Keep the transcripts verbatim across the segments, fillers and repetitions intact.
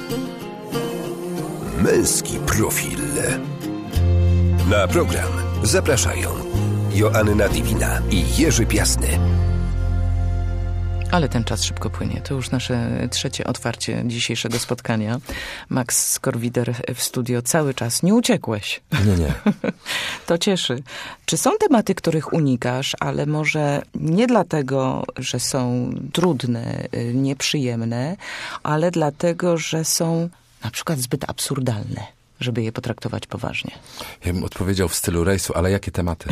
Męski profil. Na program zapraszają Joanna Divina i Jerzy Piasny. Ale ten czas szybko płynie. To już nasze trzecie otwarcie dzisiejszego spotkania. Max Skorwider w studio cały czas. Nie uciekłeś. Nie, nie. To cieszy. Czy są tematy, których unikasz, ale może nie dlatego, że są trudne, nieprzyjemne, ale dlatego, że są na przykład zbyt absurdalne, żeby je potraktować poważnie? Ja bym odpowiedział w stylu rejsu, ale jakie tematy?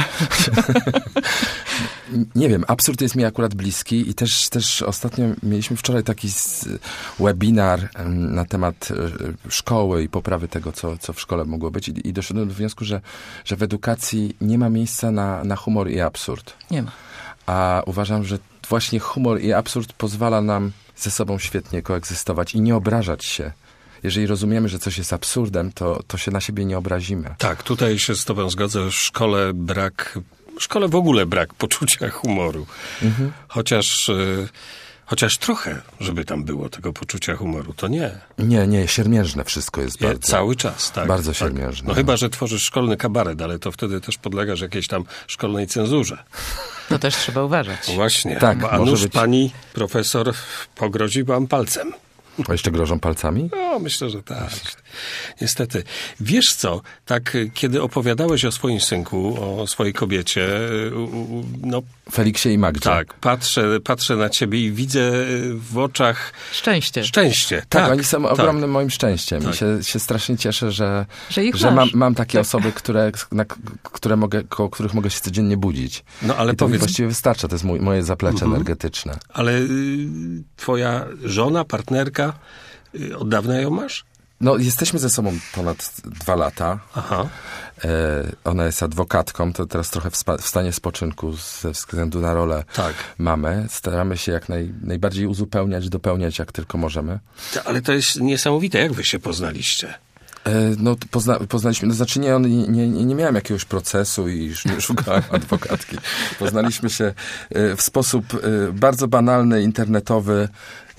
Nie wiem, absurd jest mi akurat bliski i też, też ostatnio mieliśmy wczoraj taki webinar na temat szkoły i poprawy tego, co, co w szkole mogło być i, i doszedłem do wniosku, że, że w edukacji nie ma miejsca na, na humor i absurd. Nie ma. A uważam, że właśnie humor i absurd pozwala nam ze sobą świetnie koegzystować i nie obrażać się. Jeżeli rozumiemy, że coś jest absurdem, to, to się na siebie nie obrazimy. Tak, tutaj się z tobą zgodzę. W szkole brak, w szkole w ogóle brak poczucia humoru. Mhm. Chociaż, y, chociaż trochę, żeby tam było tego poczucia humoru, to nie. Nie, nie, siermiężne wszystko jest nie, bardzo. Cały czas, tak. Bardzo tak. siermiężne. No chyba, że tworzysz szkolny kabaret, ale to wtedy też podlegasz jakiejś tam szkolnej cenzurze. To też trzeba uważać. Właśnie, tak, a może nuż być... pani profesor pogrozi wam palcem. A jeszcze grożą palcami? No, myślę, że tak. Niestety. Wiesz co, tak kiedy opowiadałeś o swoim synku, o swojej kobiecie, no... Feliksie i Magdzie. Tak, patrzę, patrzę na ciebie i widzę w oczach... Szczęście. Szczęście, tak. Tak, oni są tak. ogromnym moim szczęściem tak. i się, się strasznie cieszę, że, że, ich że mam, mam takie tak. osoby, które, na, które mogę, koło których mogę się codziennie budzić. No, ale I to powiedz... mi właściwie wystarcza, to jest mój, moje zaplecze mhm. energetyczne. Ale y, twoja żona, partnerka, y, od dawna ją masz? No, jesteśmy ze sobą ponad dwa lata. Aha. E, ona jest adwokatką, to teraz trochę w, spa, w stanie spoczynku ze względu na rolę tak. mamy. Staramy się jak naj, najbardziej uzupełniać, dopełniać jak tylko możemy. Ale to jest niesamowite. Jak wy się poznaliście? No, pozna, poznaliśmy, no znaczy nie, nie, nie, nie miałem jakiegoś procesu i nie szukałem adwokatki. Poznaliśmy się w sposób bardzo banalny, internetowy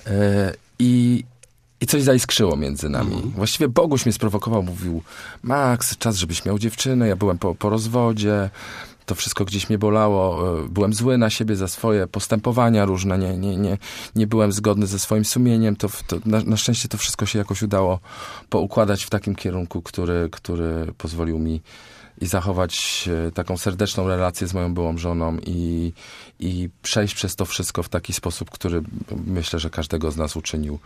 i, i coś zaiskrzyło między nami. Mm. Właściwie Boguś mnie sprowokował, mówił: Max, czas, żebyś miał dziewczynę. Ja byłem po, po rozwodzie. To wszystko gdzieś mnie bolało. Byłem zły na siebie za swoje postępowania różne. Nie, nie, nie, nie byłem zgodny ze swoim sumieniem. To, to, na, na szczęście to wszystko się jakoś udało poukładać w takim kierunku, który, który pozwolił mi i zachować taką serdeczną relację z moją byłą żoną i, i przejść przez to wszystko w taki sposób, który myślę, że każdego z nas uczynił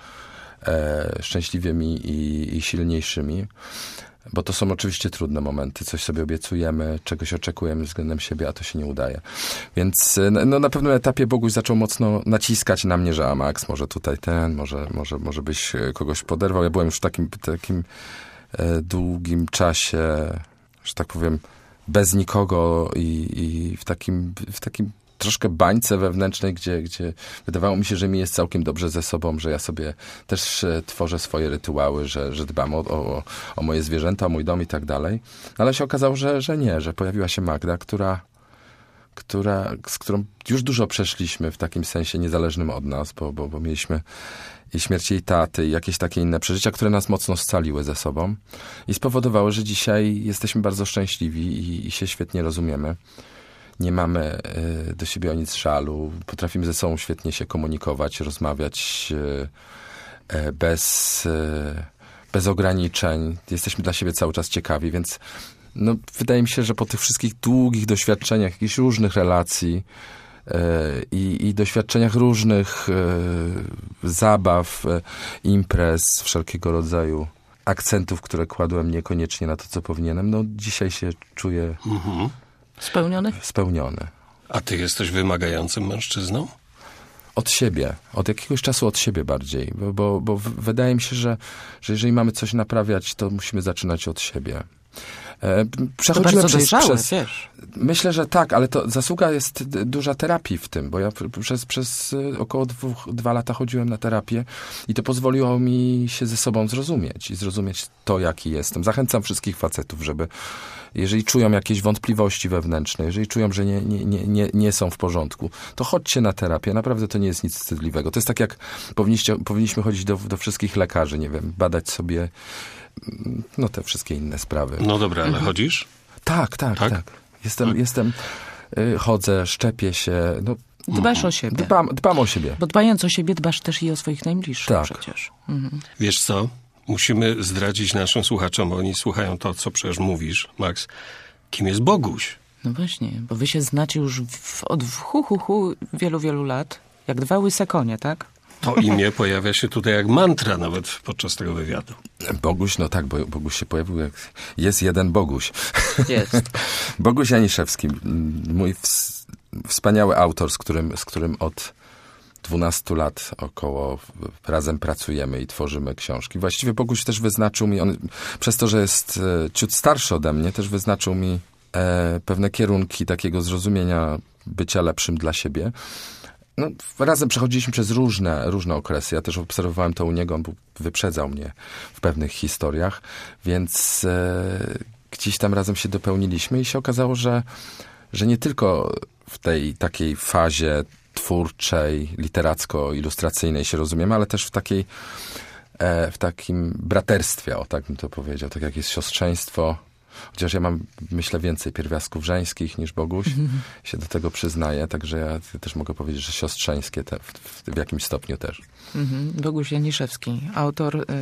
e, szczęśliwymi i, i silniejszymi. Bo to są oczywiście trudne momenty. Coś sobie obiecujemy, czegoś oczekujemy względem siebie, a to się nie udaje. Więc no, na pewnym etapie Boguś zaczął mocno naciskać na mnie, że a Max, może tutaj ten, może, może, może byś kogoś poderwał. Ja byłem już w takim, takim e, długim czasie, że tak powiem, bez nikogo i, i w takim, w takim troszkę bańce wewnętrznej, gdzie, gdzie wydawało mi się, że mi jest całkiem dobrze ze sobą, że ja sobie też tworzę swoje rytuały, że, że dbam o, o, o moje zwierzęta, o mój dom i tak dalej. Ale się okazało, że, że nie, że pojawiła się Magda, która, która, z którą już dużo przeszliśmy w takim sensie niezależnym od nas, bo, bo, bo mieliśmy i śmierć jej taty i jakieś takie inne przeżycia, które nas mocno scaliły ze sobą i spowodowały, że dzisiaj jesteśmy bardzo szczęśliwi i, i się świetnie rozumiemy. Nie mamy y, do siebie o nic żalu. Potrafimy ze sobą świetnie się komunikować, rozmawiać y, y, bez, y, bez ograniczeń. Jesteśmy dla siebie cały czas ciekawi, więc no, wydaje mi się, że po tych wszystkich długich doświadczeniach, jakichś różnych relacji y, i, i doświadczeniach różnych y, zabaw, y, imprez, wszelkiego rodzaju akcentów, które kładłem niekoniecznie na to, co powinienem, no dzisiaj się czuję... Mhm. Spełniony? Spełniony. A ty jesteś wymagającym mężczyzną? Od siebie. Od jakiegoś czasu od siebie bardziej. Bo, bo, bo wydaje mi się, że, że jeżeli mamy coś naprawiać, to musimy zaczynać od siebie. Przechodziłem to przez, przez... wiesz. Myślę, że tak, ale to zasługa jest duża terapii w tym, bo ja przez, przez około dwóch, dwa lata chodziłem na terapię i to pozwoliło mi się ze sobą zrozumieć i zrozumieć to, jaki jestem. Zachęcam wszystkich facetów, żeby jeżeli czują jakieś wątpliwości wewnętrzne, jeżeli czują, że nie, nie, nie, nie, nie są w porządku, to chodźcie na terapię. Naprawdę to nie jest nic wstydliwego. To jest tak, jak powinniście, powinniśmy chodzić do, do wszystkich lekarzy, nie wiem, badać sobie no te wszystkie inne sprawy. No dobra, ale mhm. chodzisz? Tak, tak, tak. tak. Jestem, tak. jestem y, chodzę, szczepię się. No, Dbasz o siebie. Dbam, dbam o siebie. Bo dbając o siebie, dbasz też i o swoich najbliższych tak. przecież. Mhm. Wiesz co? Musimy zdradzić naszym słuchaczom, bo oni słuchają to, co przecież mówisz, Max. Kim jest Boguś? No właśnie, bo wy się znacie już w, od hu, hu, hu wielu, wielu lat. Jak dwa łyse konie, tak? To imię pojawia się tutaj jak mantra nawet podczas tego wywiadu. Boguś, no tak, bo Boguś się pojawił jak... Jest jeden Boguś. Jest. Boguś Janiszewski, mój ws- wspaniały autor, z którym, z którym od dwunastu lat około razem pracujemy i tworzymy książki. Właściwie Boguś też wyznaczył mi, on przez to, że jest e, ciut starszy ode mnie, też wyznaczył mi e, pewne kierunki takiego zrozumienia bycia lepszym dla siebie. No, razem przechodziliśmy przez różne, różne okresy. Ja też obserwowałem to u niego, on był, wyprzedzał mnie w pewnych historiach, więc e, gdzieś tam razem się dopełniliśmy i się okazało, że, że nie tylko w tej takiej fazie twórczej, literacko-ilustracyjnej się rozumiemy, ale też w takiej, e, w takim braterstwie, o tak bym to powiedział, tak jak jest siostrzeństwo. Chociaż ja mam, myślę, więcej pierwiastków żeńskich niż Boguś. Mm-hmm. Się do tego przyznaję, także ja też mogę powiedzieć, że siostrzeńskie te, w, w, w jakimś stopniu też. Mm-hmm. Boguś Janiszewski, autor y,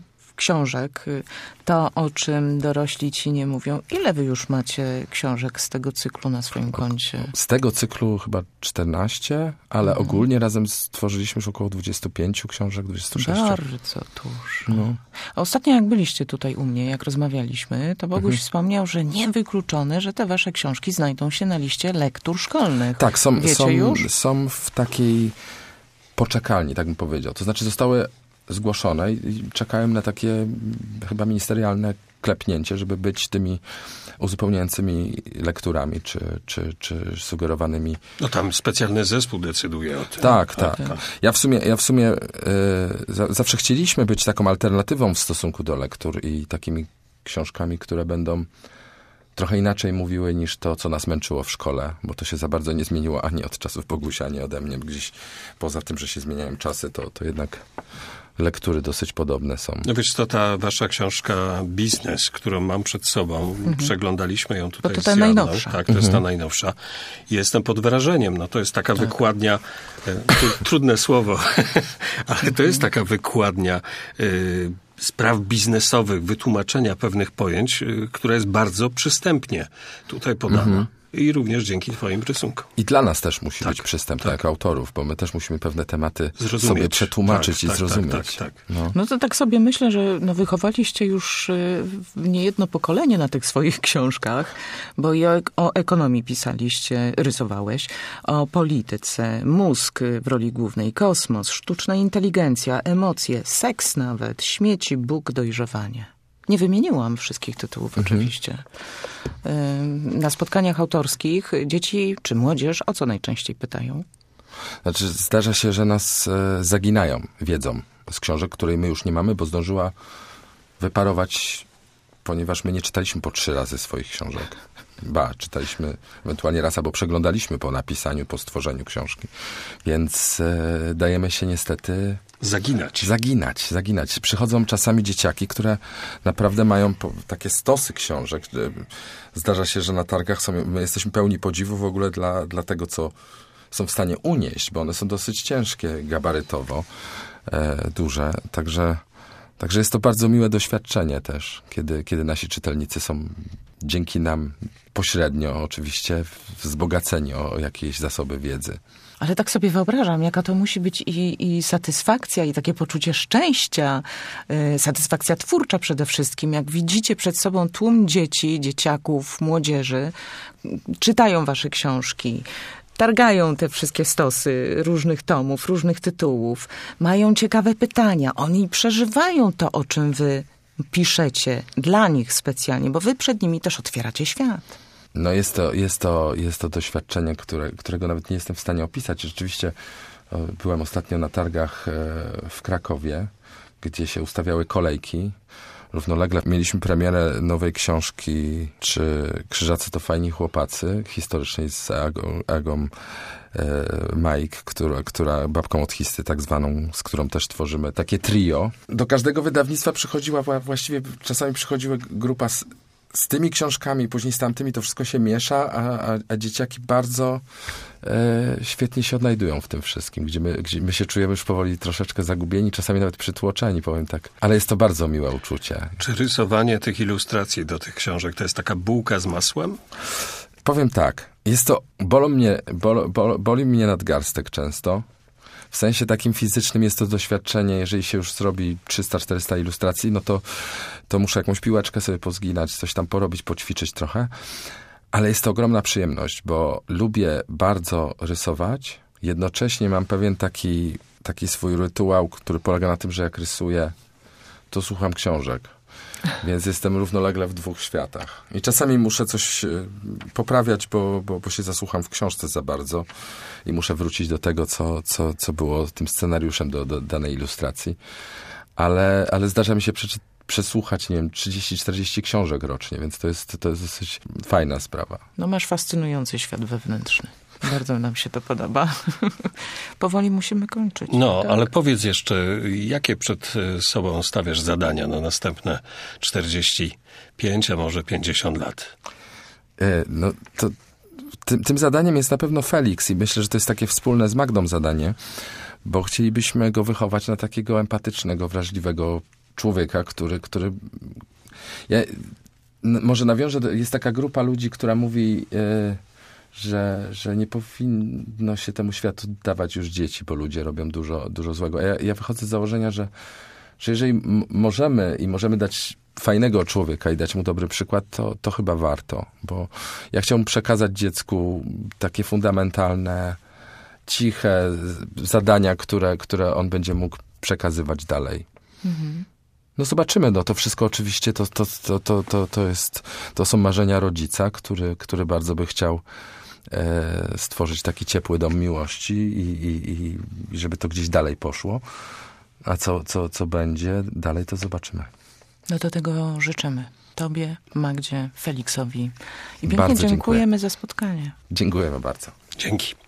książek. To, o czym dorośli ci nie mówią. Ile wy już macie książek z tego cyklu na swoim koncie? Z tego cyklu chyba czternaście, ale mm-hmm. ogólnie razem stworzyliśmy już około dwadzieścia pięć książek, dwadzieścia sześć. Bardzo dużo. No. A ostatnio jak byliście tutaj u mnie, jak rozmawialiśmy, to Boguś mm-hmm. wspomniał, że niewykluczone, że te wasze książki znajdą się na liście lektur szkolnych. Tak, są, Wiecie są, już? są w takiej poczekalni, tak bym powiedział. To znaczy zostały zgłoszone i czekałem na takie chyba ministerialne klepnięcie, żeby być tymi uzupełniającymi lekturami, czy, czy, czy sugerowanymi. No tam specjalny zespół decyduje o tym. Tak, tak. tak. Ja w sumie, ja w sumie yy, za, zawsze chcieliśmy być taką alternatywą w stosunku do lektur i takimi książkami, które będą trochę inaczej mówiły niż to, co nas męczyło w szkole, bo to się za bardzo nie zmieniło ani od czasów Bogusia, ani ode mnie. Gdzieś poza tym, że się zmieniają czasy, to, to jednak lektury dosyć podobne są. No wiesz, to ta wasza książka Biznes, którą mam przed sobą, mhm. przeglądaliśmy ją tutaj, bo to z ta Janną. najnowsza. Tak, to mhm. jest ta najnowsza. I jestem pod wrażeniem. No to jest taka tak. wykładnia, e, trudne słowo, ale to jest taka wykładnia e, spraw biznesowych, wytłumaczenia pewnych pojęć, e, która jest bardzo przystępnie tutaj podana. Mhm. I również dzięki twoim rysunkom. I dla nas też musi tak, być przystępne tak. jako autorów, bo my też musimy pewne tematy zrozumieć. sobie przetłumaczyć tak, i tak, zrozumieć. Tak, tak, tak. No. no to tak sobie myślę, że no wychowaliście już niejedno pokolenie na tych swoich książkach, bo i o, o ekonomii pisaliście, rysowałeś, o polityce, mózg w roli głównej, kosmos, sztuczna inteligencja, emocje, seks nawet, śmieci, Bóg, dojrzewanie. Nie wymieniłam wszystkich tytułów mhm. oczywiście. Na spotkaniach autorskich dzieci czy młodzież o co najczęściej pytają? Znaczy zdarza się, że nas e, zaginają wiedzą z książek, której my już nie mamy, bo zdążyła wyparować, ponieważ my nie czytaliśmy po trzy razy swoich książek. Ba, czytaliśmy ewentualnie raz, albo przeglądaliśmy po napisaniu, po stworzeniu książki. Więc e, dajemy się niestety... Zaginać. Zaginać, zaginać. Przychodzą czasami dzieciaki, które naprawdę mają po, takie stosy książek. Zdarza się, że na targach są, my jesteśmy pełni podziwu w ogóle dla, dla tego, co są w stanie unieść, bo one są dosyć ciężkie gabarytowo, e, duże. Także, także jest to bardzo miłe doświadczenie też, kiedy, kiedy nasi czytelnicy są dzięki nam pośrednio oczywiście wzbogaceni o jakieś zasoby wiedzy. Ale tak sobie wyobrażam, jaka to musi być i, i satysfakcja, i takie poczucie szczęścia, y, satysfakcja twórcza przede wszystkim. Jak widzicie przed sobą tłum dzieci, dzieciaków, młodzieży, czytają wasze książki, targają te wszystkie stosy różnych tomów, różnych tytułów, mają ciekawe pytania, oni przeżywają to, o czym wy piszecie dla nich specjalnie, bo wy przed nimi też otwieracie świat. No jest to, jest to, jest to doświadczenie, które, którego nawet nie jestem w stanie opisać. Rzeczywiście byłem ostatnio na targach w Krakowie, gdzie się ustawiały kolejki. Równolegle mieliśmy premierę nowej książki, czy Krzyżacy to fajni chłopacy, historycznej z Agą, Agą e, Mike, która, która babką od histy tak zwaną, z którą też tworzymy takie trio. Do każdego wydawnictwa przychodziła, właściwie czasami przychodziła grupa z, z tymi książkami, później z tamtymi, to wszystko się miesza, a, a, a dzieciaki bardzo e, świetnie się odnajdują w tym wszystkim, gdzie my, gdzie my się czujemy już powoli troszeczkę zagubieni, czasami nawet przytłoczeni, powiem tak. Ale jest to bardzo miłe uczucie. Czy rysowanie tych ilustracji do tych książek to jest taka bułka z masłem? Powiem tak, jest to, bolą mnie, bol, bol, boli mnie nadgarstek często. W sensie takim fizycznym jest to doświadczenie, jeżeli się już zrobi trzysta czterysta ilustracji, no to, to muszę jakąś piłeczkę sobie pozginać, coś tam porobić, poćwiczyć trochę. Ale jest to ogromna przyjemność, bo lubię bardzo rysować. Jednocześnie mam pewien taki, taki swój rytuał, który polega na tym, że jak rysuję, to słucham książek. Więc jestem równolegle w dwóch światach. I czasami muszę coś poprawiać, bo, bo, bo się zasłucham w książce za bardzo i muszę wrócić do tego, co, co, co było tym scenariuszem do, do danej ilustracji. Ale, ale zdarza mi się przeczytać, przesłuchać, nie wiem, trzydzieści czterdzieści książek rocznie, więc to jest, to jest dosyć fajna sprawa. No masz fascynujący świat wewnętrzny. Bardzo nam się to podoba. Powoli musimy kończyć. No, tak? ale powiedz jeszcze, jakie przed sobą stawiasz zadania na następne czterdzieści pięć, a może pięćdziesiąt lat? No, to tym, tym zadaniem jest na pewno Felix i myślę, że to jest takie wspólne z Magdą zadanie, bo chcielibyśmy go wychować na takiego empatycznego, wrażliwego człowieka, który, który... Ja, no, może nawiążę, do, jest taka grupa ludzi, która mówi... Yy, Że, że nie powinno się temu światu dawać już dzieci, bo ludzie robią dużo, dużo złego. Ja, ja wychodzę z założenia, że, że jeżeli m- możemy i możemy dać fajnego człowieka i dać mu dobry przykład, to, to chyba warto. Bo ja chciałbym przekazać dziecku takie fundamentalne, ciche zadania, które, które on będzie mógł przekazywać dalej. Mhm. No zobaczymy, no to wszystko oczywiście to, to, to, to, to, to, jest, to są marzenia rodzica, który, który bardzo by chciał e, stworzyć taki ciepły dom miłości i, i, i żeby to gdzieś dalej poszło. A co, co, co będzie dalej, to zobaczymy. No to tego życzymy. Tobie, Magdzie, Feliksowi. I pięknie Bardzo dziękujemy dziękuję. za spotkanie. Dziękujemy bardzo. Dzięki.